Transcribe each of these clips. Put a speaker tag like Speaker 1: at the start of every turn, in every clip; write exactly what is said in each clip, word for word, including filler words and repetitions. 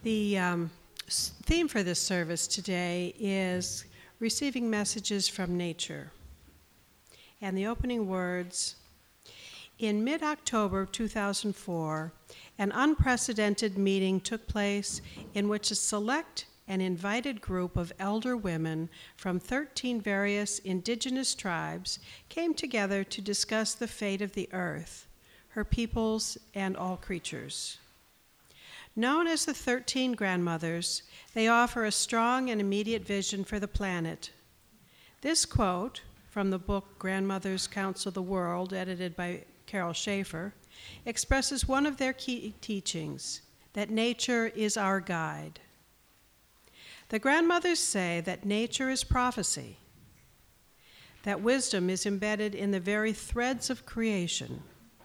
Speaker 1: The um, s- theme for this service today is receiving messages from nature. And the opening words, in mid-October two thousand four, an unprecedented meeting took place in which a select and invited group of elder women from thirteen various indigenous tribes came together to discuss the fate of the earth, her peoples, and all creatures. Known as the thirteen Grandmothers, they offer a strong and immediate vision for the planet. This quote from the book Grandmothers Counsel the World, edited by Carol Schaefer, expresses one of their key teachings, that nature is our guide. The Grandmothers say that nature is prophecy, that wisdom is embedded in the very threads of creation.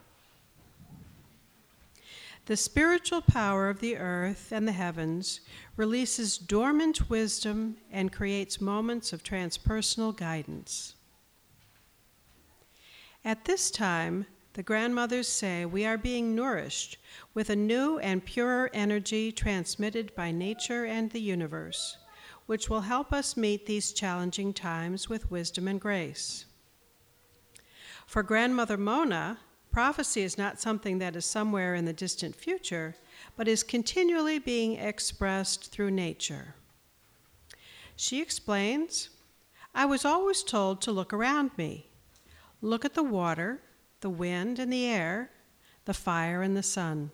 Speaker 1: The spiritual power of the earth and the heavens releases dormant wisdom and creates moments of transpersonal guidance. At this time, the Grandmothers say we are being nourished with a new and purer energy transmitted by nature and the universe, which will help us meet these challenging times with wisdom and grace. For Grandmother Mona, prophecy is not something that is somewhere in the distant future, but is continually being expressed through nature. She explains, I was always told to look around me. Look at the water, the wind and the air, the fire and the sun.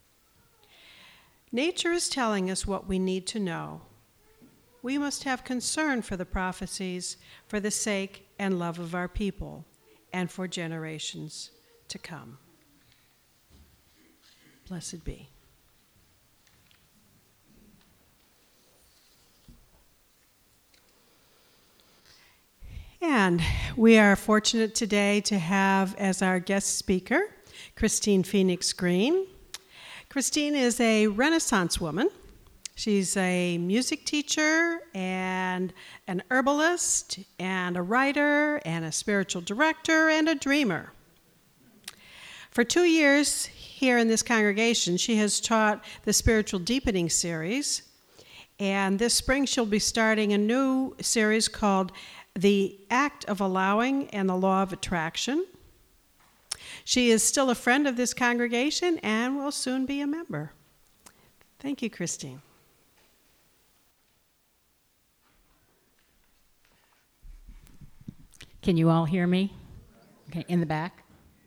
Speaker 1: Nature is telling us what we need to know. We must have concern for the prophecies for the sake and love of our people and for generations to come. Blessed be. And we are fortunate today to have as our guest speaker, Christine Phoenix Green. Christine is a Renaissance woman. She's a music teacher and an herbalist and a writer and a spiritual director and a dreamer. For two years here in this congregation, she has taught the Spiritual Deepening series, and this spring she'll be starting a new series called The Act of Allowing and the Law of Attraction. She is still a friend of this congregation and will soon be a member. Thank you, Christine.
Speaker 2: Can you all hear me? Okay, in the back?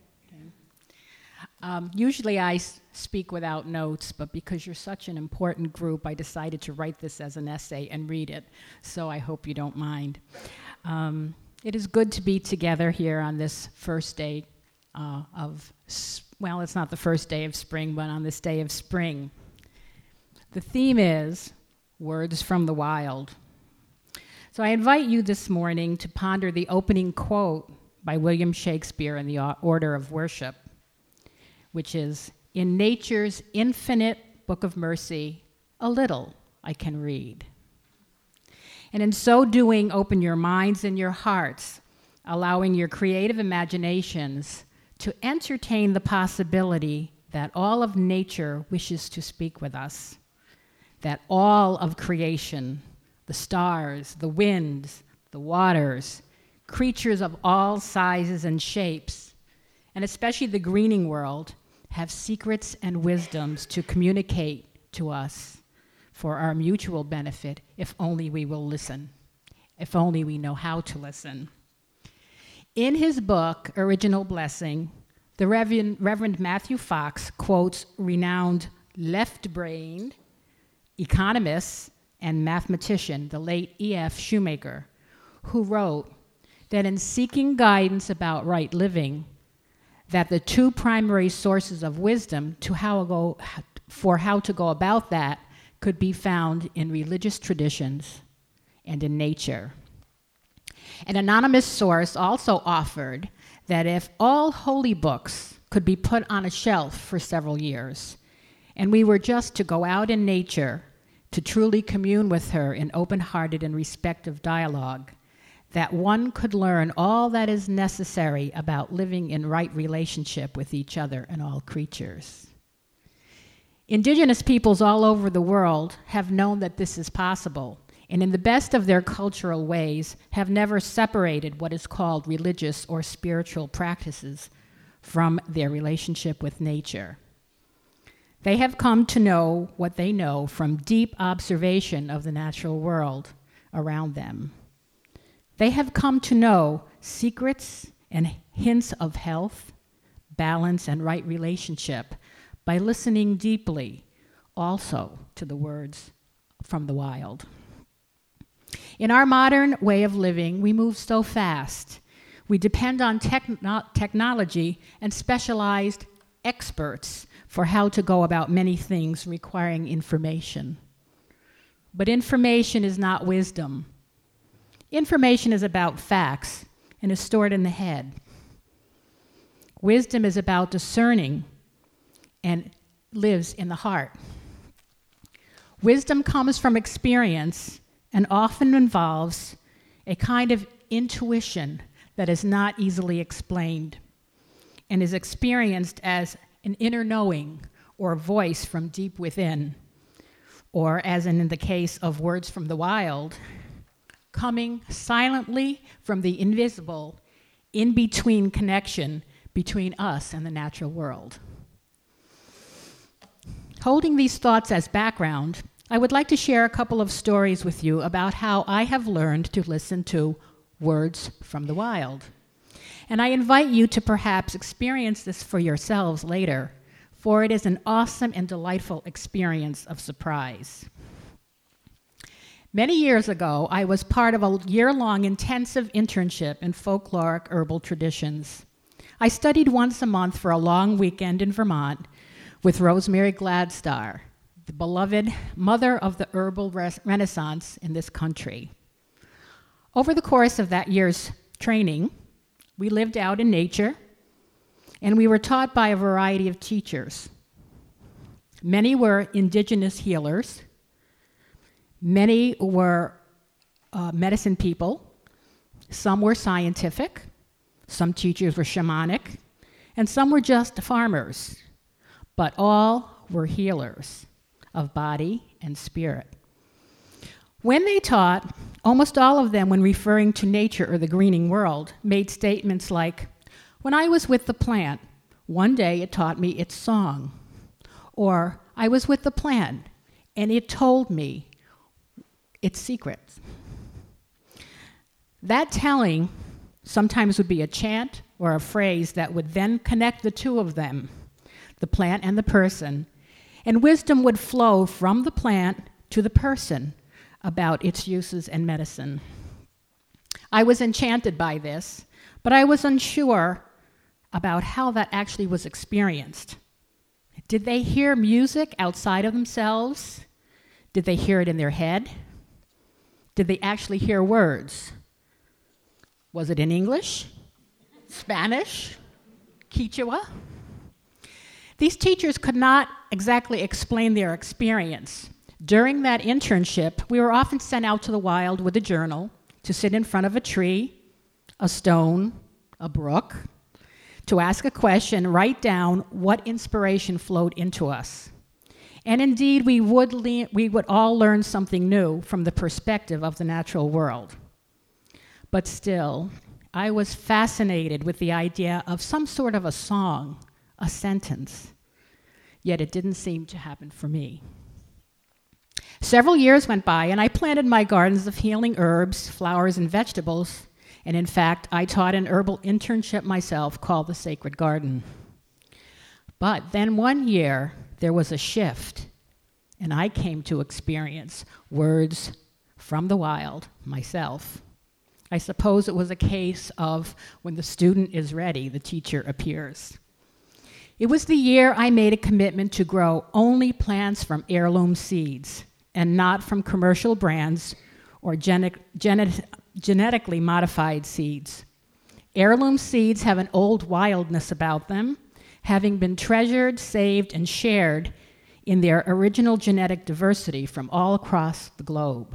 Speaker 2: Um, usually I s- speak without notes, but because you're such an important group, I decided to write this as an essay and read it, so I hope you don't mind. Um, it is good to be together here on this first day uh, of, s- well, it's not the first day of spring, but on this day of spring. The theme is Words from the Wild. So I invite you this morning to ponder the opening quote by William Shakespeare in the Order of Worship, which is, in nature's infinite book of mercy, a little I can read. And in so doing, open your minds and your hearts, allowing your creative imaginations to entertain the possibility that all of nature wishes to speak with us, that all of creation, the stars, the winds, the waters, creatures of all sizes and shapes, and especially the greening world, have secrets and wisdoms to communicate to us for our mutual benefit, if only we will listen, if only we know how to listen. In his book, Original Blessing, the Reverend, Reverend Matthew Fox quotes renowned left-brained economist and mathematician, the late E F Shoemaker, who wrote that in seeking guidance about right living, that the two primary sources of wisdom to how go, for how to go about that could be found in religious traditions and in nature. An anonymous source also offered that if all holy books could be put on a shelf for several years, and we were just to go out in nature to truly commune with her in open-hearted and respectful dialogue, that one could learn all that is necessary about living in right relationship with each other and all creatures. Indigenous peoples all over the world have known that this is possible, and in the best of their cultural ways have never separated what is called religious or spiritual practices from their relationship with nature. They have come to know what they know from deep observation of the natural world around them. They have come to know secrets and hints of health, balance, and right relationship by listening deeply also to the words from the wild. In our modern way of living, we move so fast. We depend on techno- technology and specialized experts for how to go about many things requiring information. But information is not wisdom. Information is about facts and is stored in the head. Wisdom is about discerning and lives in the heart. Wisdom comes from experience and often involves a kind of intuition that is not easily explained and is experienced as an inner knowing or a voice from deep within, or as in the case of words from the wild, coming silently from the invisible in-between connection between us and the natural world. Holding these thoughts as background, I would like to share a couple of stories with you about how I have learned to listen to words from the wild. And I invite you to perhaps experience this for yourselves later, for it is an awesome and delightful experience of surprise. Many years ago, I was part of a year-long intensive internship in folkloric herbal traditions. I studied once a month for a long weekend in Vermont with Rosemary Gladstar, the beloved mother of the herbal res- renaissance in this country. Over the course of that year's training, we lived out in nature, and we were taught by a variety of teachers. Many were indigenous healers. Many were uh, medicine people. Some were scientific. Some teachers were shamanic. And some were just farmers. But all were healers of body and spirit. When they taught, almost all of them, when referring to nature or the greening world, made statements like, "When I was with the plant, one day it taught me its song," or "I was with the plant and it told me its secrets." That telling sometimes would be a chant or a phrase that would then connect the two of them, the plant and the person, and wisdom would flow from the plant to the person about its uses and medicine. I was enchanted by this, but I was unsure about how that actually was experienced. Did they hear music outside of themselves? Did they hear it in their head? Did they actually hear words? Was it in English, Spanish, Quechua? These teachers could not exactly explain their experience. During that internship, we were often sent out to the wild with a journal to sit in front of a tree, a stone, a brook, to ask a question, write down what inspiration flowed into us. And indeed, we would, le- we would all learn something new from the perspective of the natural world. But still, I was fascinated with the idea of some sort of a song, a sentence, yet it didn't seem to happen for me. Several years went by, and I planted my gardens of healing herbs, flowers, and vegetables, and in fact, I taught an herbal internship myself called The Sacred Garden. But then one year, there was a shift, and I came to experience words from the wild myself. I suppose it was a case of when the student is ready, the teacher appears. It was the year I made a commitment to grow only plants from heirloom seeds and not from commercial brands or genet- genet- genetically modified seeds. Heirloom seeds have an old wildness about them, having been treasured, saved, and shared in their original genetic diversity from all across the globe.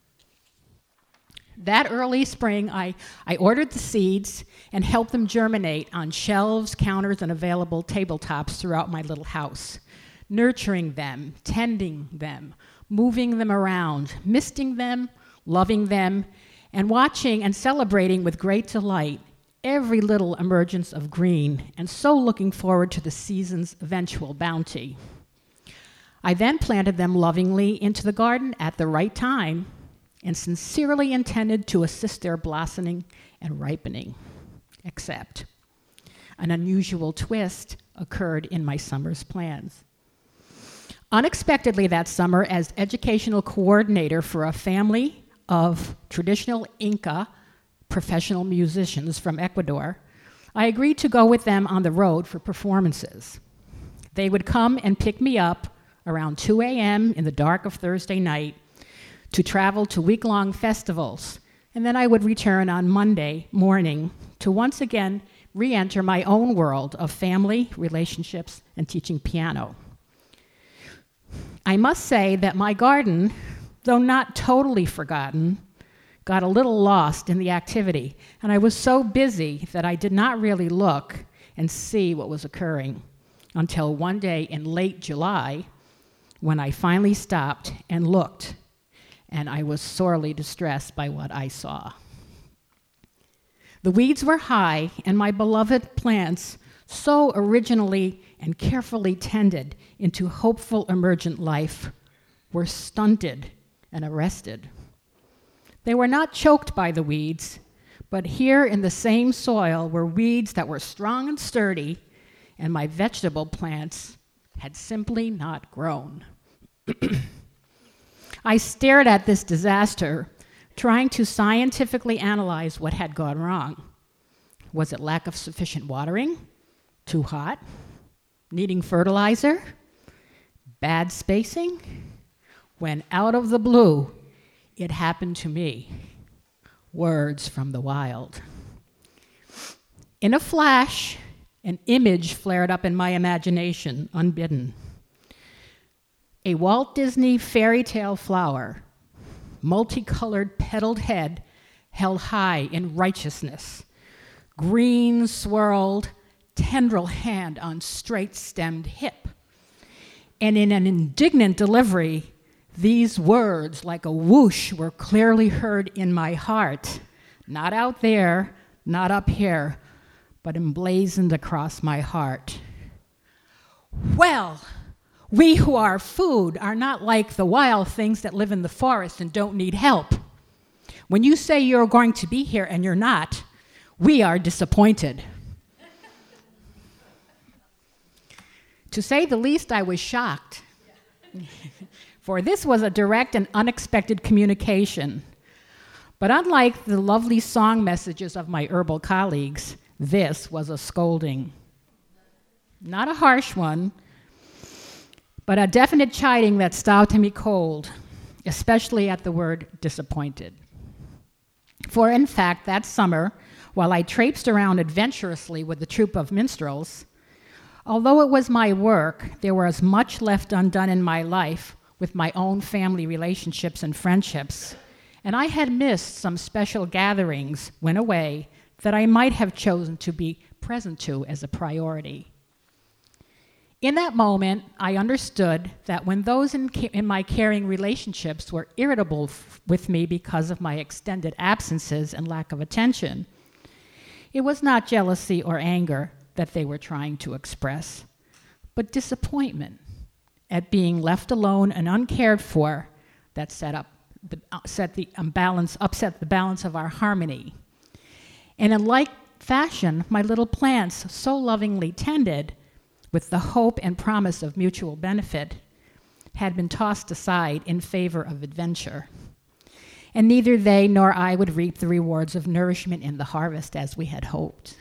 Speaker 2: That early spring, I, I ordered the seeds and helped them germinate on shelves, counters, and available tabletops throughout my little house. nurturing them, tending them, moving them around, misting them, loving them, and watching and celebrating with great delight every little emergence of green, and so looking forward to the season's eventual bounty. I then planted them lovingly into the garden at the right time and sincerely intended to assist their blossoming and ripening, except an unusual twist occurred in my summer's plans. Unexpectedly that summer, as educational coordinator for a family of traditional Inca professional musicians from Ecuador, I agreed to go with them on the road for performances. They would come and pick me up around two a.m. in the dark of Thursday night to travel to week-long festivals, and then I would return on Monday morning to once again re-enter my own world of family, relationships, and teaching piano. I must say that my garden, though not totally forgotten, got a little lost in the activity, and I was so busy that I did not really look and see what was occurring until one day in late July when I finally stopped and looked, and I was sorely distressed by what I saw. The weeds were high, and my beloved plants, so originally and carefully tended into hopeful emergent life, were stunted and arrested. They were not choked by the weeds, but here in the same soil were weeds that were strong and sturdy, and my vegetable plants had simply not grown. I stared at this disaster, trying to scientifically analyze what had gone wrong. Was it lack of sufficient watering? Too hot? Needing fertilizer? Bad spacing? When out of the blue, it happened to me. Words from the wild. In a flash, an image flared up in my imagination, unbidden. A Walt Disney fairy tale flower, multicolored petaled head held high in righteousness, green swirled, tendril hand on straight-stemmed hip. And in an indignant delivery, these words, like a whoosh, were clearly heard in my heart, not out there, not up here, but emblazoned across my heart. Well, we who are food are not like the wild things that live in the forest and don't need help. When you say you're going to be here and you're not, we are disappointed. To say the least, I was shocked. For this was a direct and unexpected communication. But unlike the lovely song messages of my herbal colleagues, this was a scolding. Not a harsh one, but a definite chiding that stopped me cold, especially at the word disappointed. For in fact, that summer, while I traipsed around adventurously with the troupe of minstrels, although it was my work, there was much left undone in my life with my own family relationships and friendships, and I had missed some special gatherings when away that I might have chosen to be present to as a priority. In that moment, I understood that when those in, ca- in my caring relationships were irritable f- with me because of my extended absences and lack of attention, it was not jealousy or anger that they were trying to express, but disappointment at being left alone and uncared for that set up the, uh, set the balance, upset the balance of our harmony. And in like fashion, my little plants, so lovingly tended, with the hope and promise of mutual benefit, had been tossed aside in favor of adventure. And neither they nor I would reap the rewards of nourishment in the harvest as we had hoped.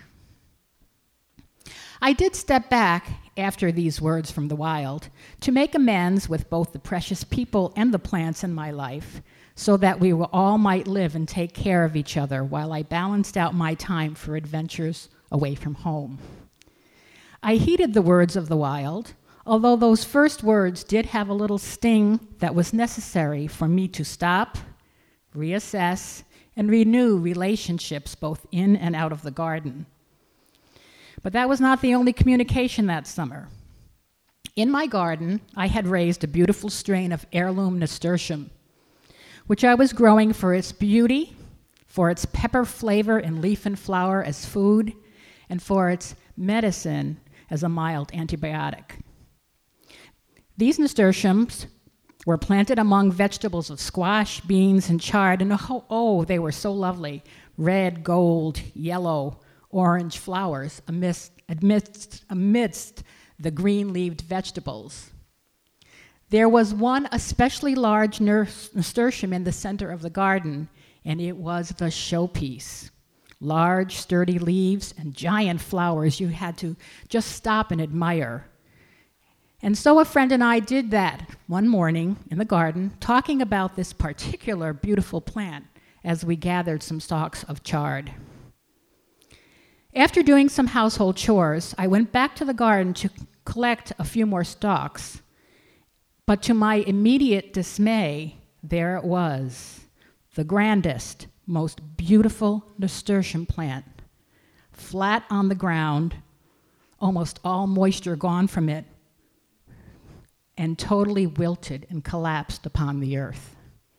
Speaker 2: I did step back after these words from the wild to make amends with both the precious people and the plants in my life, so that we all might live and take care of each other while I balanced out my time for adventures away from home. I heeded the words of the wild, although those first words did have a little sting that was necessary for me to stop, reassess, and renew relationships both in and out of the garden. But that was not the only communication that summer. In my garden, I had raised a beautiful strain of heirloom nasturtium, which I was growing for its beauty, for its pepper flavor in leaf and flower as food, and for its medicine as a mild antibiotic. These nasturtiums were planted among vegetables of squash, beans, and chard, and oh, oh, they were so lovely. Red, gold, yellow, orange flowers amidst, amidst, amidst the green-leaved vegetables. There was one especially large nasturtium in the center of the garden, and it was the showpiece. Large, sturdy leaves and giant flowers you had to just stop and admire. And so a friend and I did that one morning in the garden, talking about this particular beautiful plant as we gathered some stalks of chard. After doing some household chores, I went back to the garden to collect a few more stalks. But to my immediate dismay, there it was, the grandest, most beautiful nasturtium plant, flat on the ground, almost all moisture gone from it, and totally wilted and collapsed upon the earth.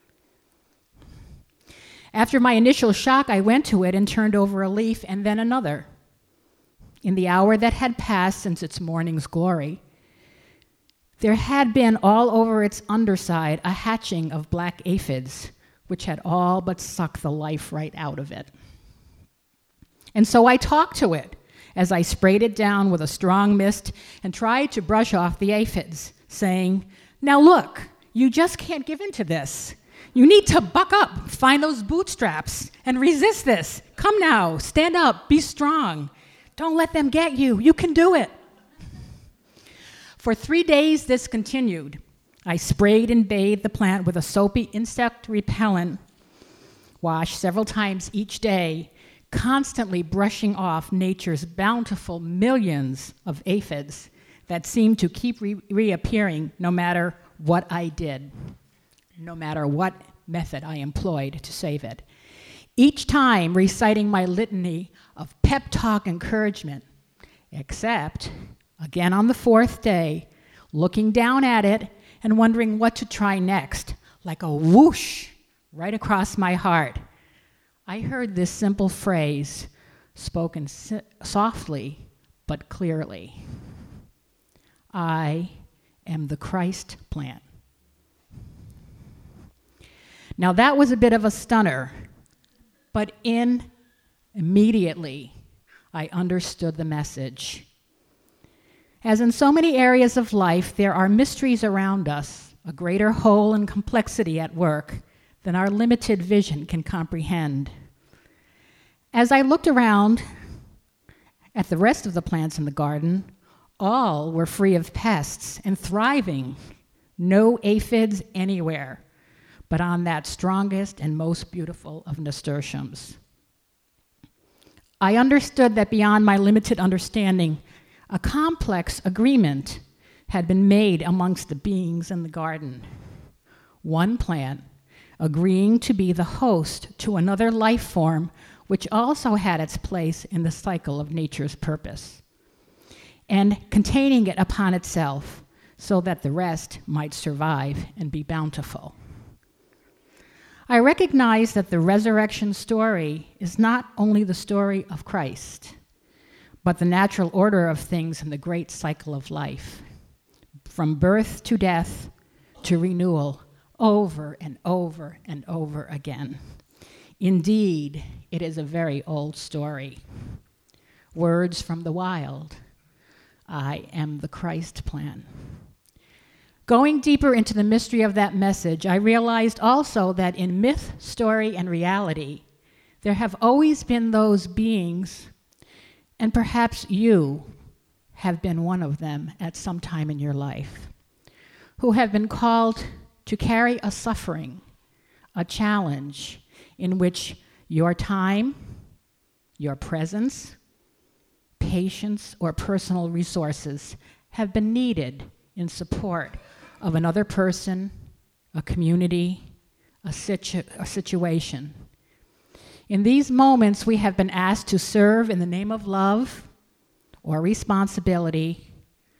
Speaker 2: After my initial shock, I went to it and turned over a leaf and then another. In the hour that had passed since its morning's glory, there had been all over its underside a hatching of black aphids, which had all but sucked the life right out of it. And so I talked to it as I sprayed it down with a strong mist and tried to brush off the aphids, saying, "Now look, you just can't give in to this. You need to buck up, find those bootstraps, and resist this. Come now, stand up, be strong. Don't let them get you. You can do it." For three days, this continued. I sprayed and bathed the plant with a soapy insect repellent wash several times each day, constantly brushing off nature's bountiful millions of aphids that seemed to keep re- reappearing no matter what I did, no matter what method I employed to save it. Each time reciting my litany of pep talk encouragement, except, again on the fourth day, looking down at it and wondering what to try next, like a whoosh right across my heart. I heard this simple phrase spoken si- softly but clearly. I am the Christ plant. Now that was a bit of a stunner, but in immediately I understood the message. As in so many areas of life, there are mysteries around us, a greater whole and complexity at work than our limited vision can comprehend. As I looked around at the rest of the plants in the garden, all were free of pests and thriving, no aphids anywhere, but on that strongest and most beautiful of nasturtiums. I understood that beyond my limited understanding, a complex agreement had been made amongst the beings in the garden. One plant agreeing to be the host to another life form which also had its place in the cycle of nature's purpose, and containing it upon itself so that the rest might survive and be bountiful. I recognize that the resurrection story is not only the story of Christ, but the natural order of things in the great cycle of life, from birth to death to renewal, over and over and over again. Indeed, it is a very old story. Words from the wild. I am the Christ plan. Going deeper into the mystery of that message, I realized also that in myth, story, and reality, there have always been those beings, and perhaps you have been one of them at some time in your life, who have been called to carry a suffering, a challenge in which your time, your presence, patience, or personal resources have been needed in support of another person, a community, a, situ- a situation. In these moments, we have been asked to serve in the name of love or responsibility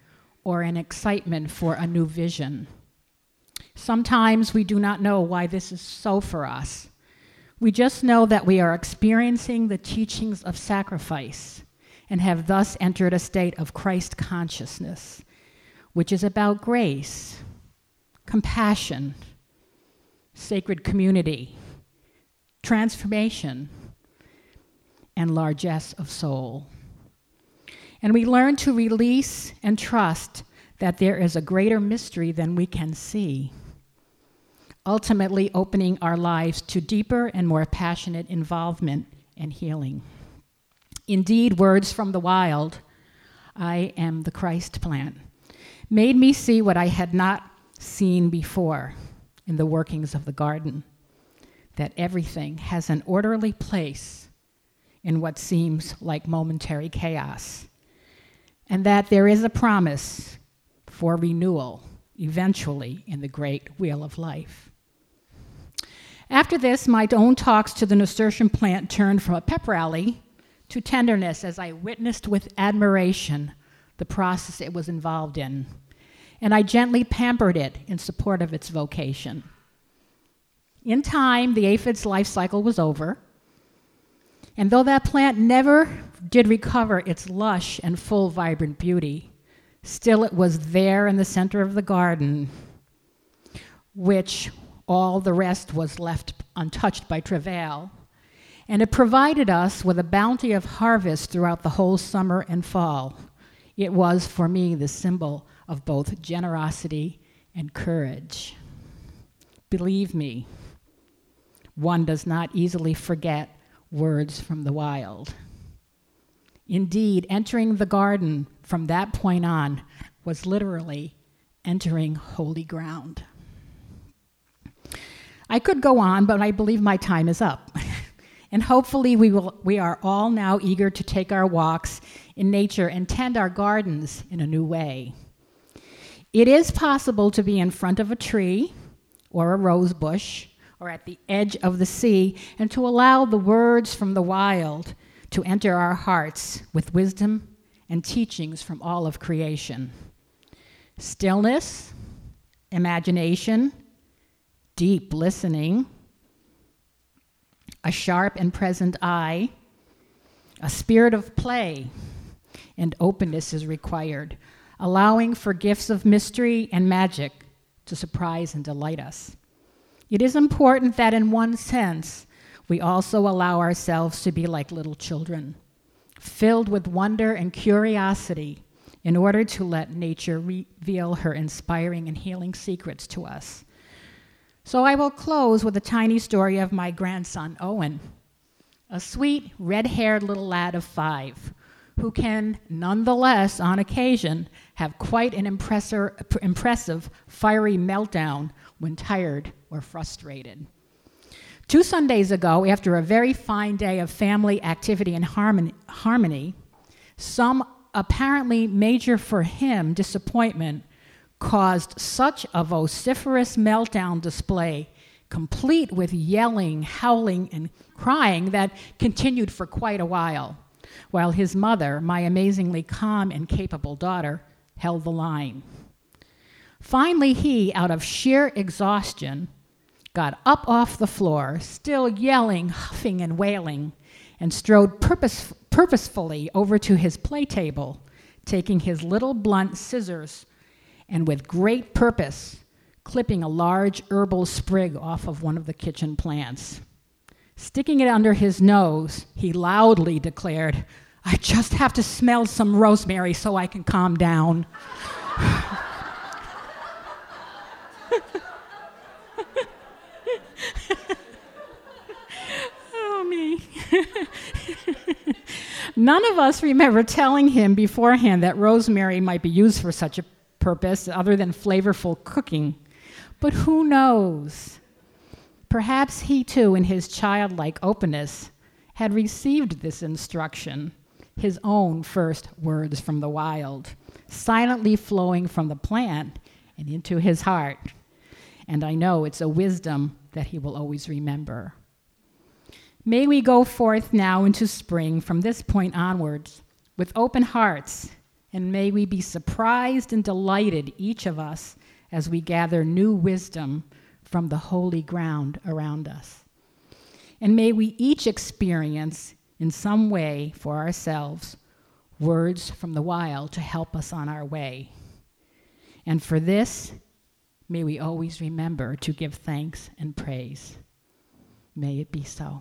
Speaker 2: or an excitement for a new vision. Sometimes we do not know why this is so for us. We just know that we are experiencing the teachings of sacrifice and have thus entered a state of Christ consciousness, which is about grace, compassion, sacred community, transformation, and largesse of soul. And we learn to release and trust that there is a greater mystery than we can see, ultimately opening our lives to deeper and more passionate involvement and healing. Indeed, words from the wild, I am the Christ plant, made me see what I had not seen before in the workings of the garden, that everything has an orderly place in what seems like momentary chaos, and that there is a promise for renewal eventually in the great wheel of life. After this, my own talks to the nasturtium plant turned from a pep rally to tenderness as I witnessed with admiration the process it was involved in, and I gently pampered it in support of its vocation. In time, the aphid's life cycle was over, and though that plant never did recover its lush and full, vibrant beauty, still it was there in the center of the garden, which all the rest was left untouched by travail, and it provided us with a bounty of harvest throughout the whole summer and fall. It was, for me, the symbol of both generosity and courage. Believe me, one does not easily forget words from the wild. Indeed, entering the garden from that point on was literally entering holy ground. I could go on, but I believe my time is up. And hopefully we will. We are all now eager to take our walks in nature and tend our gardens in a new way. It is possible to be in front of a tree or a rose bush or at the edge of the sea and to allow the words from the wild to enter our hearts with wisdom and teachings from all of creation. Stillness, imagination, deep listening, a sharp and present eye, a spirit of play, and openness is required, allowing for gifts of mystery and magic to surprise and delight us. It is important that in one sense, we also allow ourselves to be like little children, filled with wonder and curiosity in order to let nature reveal her inspiring and healing secrets to us. So I will close with a tiny story of my grandson, Owen, a sweet, red-haired little lad of five, who can, nonetheless, on occasion, have quite an impressive, fiery meltdown when tired or frustrated. Two Sundays ago, after a very fine day of family activity and harmony, some apparently major for him disappointment caused such a vociferous meltdown display, complete with yelling, howling, and crying, that continued for quite a while, while his mother, my amazingly calm and capable daughter, held the line. Finally, he, out of sheer exhaustion, got up off the floor, still yelling, huffing, and wailing, and strode purpose, purposefully over to his play table, taking his little blunt scissors and with great purpose, clipping a large herbal sprig off of one of the kitchen plants. Sticking it under his nose, he loudly declared, "I just have to smell some rosemary so I can calm down." Oh, me. None of us remember telling him beforehand that rosemary might be used for such a purpose other than flavorful cooking. But who knows? Perhaps he too, in his childlike openness, had received this instruction, his own first words from the wild, silently flowing from the plant and into his heart. And I know it's a wisdom that he will always remember. May we go forth now into spring from this point onwards with open hearts and may we be surprised and delighted, each of us, as we gather new wisdom from the holy ground around us. And may we each experience, in some way for ourselves, words from the wild to help us on our way. And for this, may we always remember to give thanks and praise. May it be so.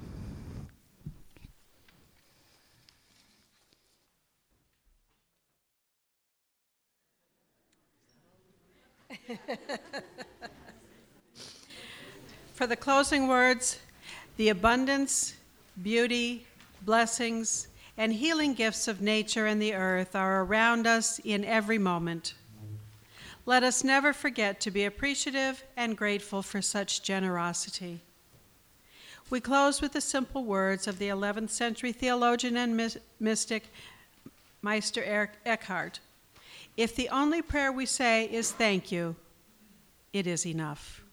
Speaker 1: For the closing words, the abundance, beauty, blessings, and healing gifts of nature and the earth are around us in every moment. Let us never forget to be appreciative and grateful for such generosity. We close with the simple words of the eleventh century theologian and mystic Meister Eckhart. If the only prayer we say is thank you, it is enough.